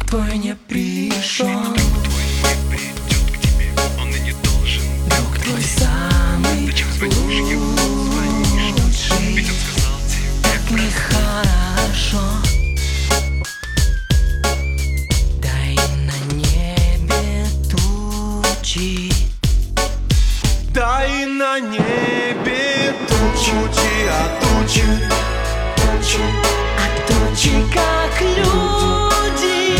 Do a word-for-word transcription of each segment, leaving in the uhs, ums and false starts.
Друг твой не пришел, друг твой не придет к тебе, он и не должен. друг твой самый Зачем звонишь ему, звонишь? Ведь он сказал тебе так нехорошо. Дай на небе тучи, дай на небе тучи, а тучи, тучи, а тучи как люди,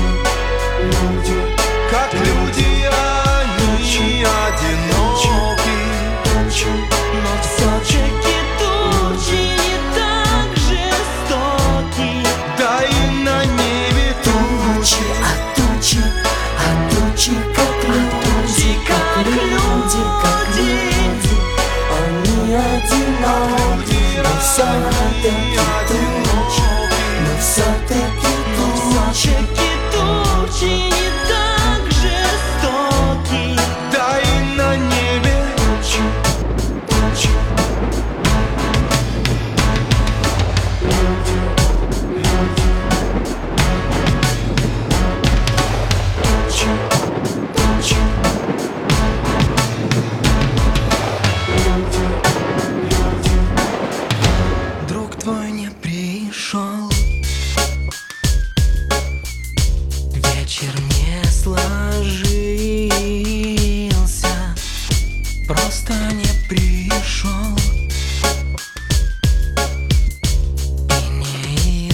как люди, они одиноки, но все-таки тучи не так жестоки. дай на небе тучи, а тучи, а тучи как люди, как люди, как люди, они одиноки, но все-таки тучи, но все-таки тучи, Все-таки тучи не так жестоки. дай на небе тучи, тучи. Друг твой не пришел, вечер не сложился, просто не пришел и не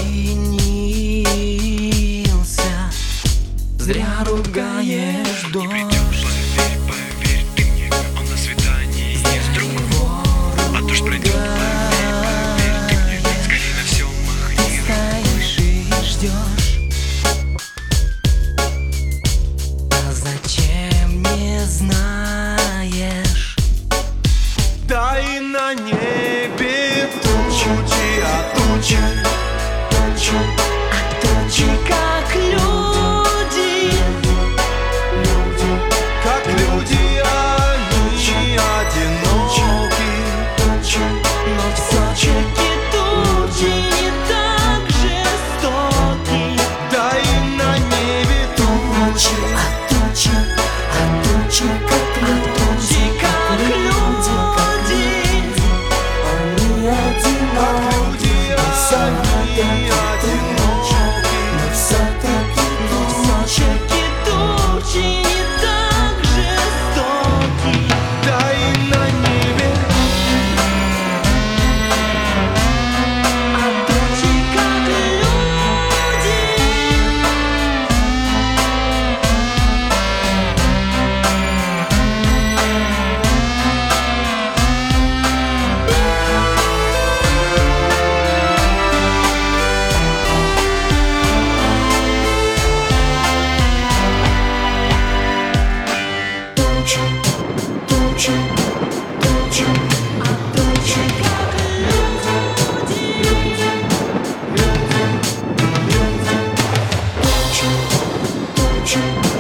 извинился. Зря ругаешь дождь. Поверь, поверь, ты мне, он на свидании с другом. А дождь пройдет, поверь, поверь, ты мне, скорее на все махни. Стоишь и ждешь, а зачем не знаешь? Дай на небе тучи, а тучи, тучи, А тучи как люди, как люди, они одиноки, но все-таки тучи не так жестоки. дай на небе тучи, а тучи, а тучи как люди, Как люди, они одиноки, люди, но все-таки они тучи, одиноки, но все-таки тучи. все-таки тучи не так жестоки. дай на небе, А тучи как люди, Тучи, тучи, тучи, а тучи как люди. тучи, тучи.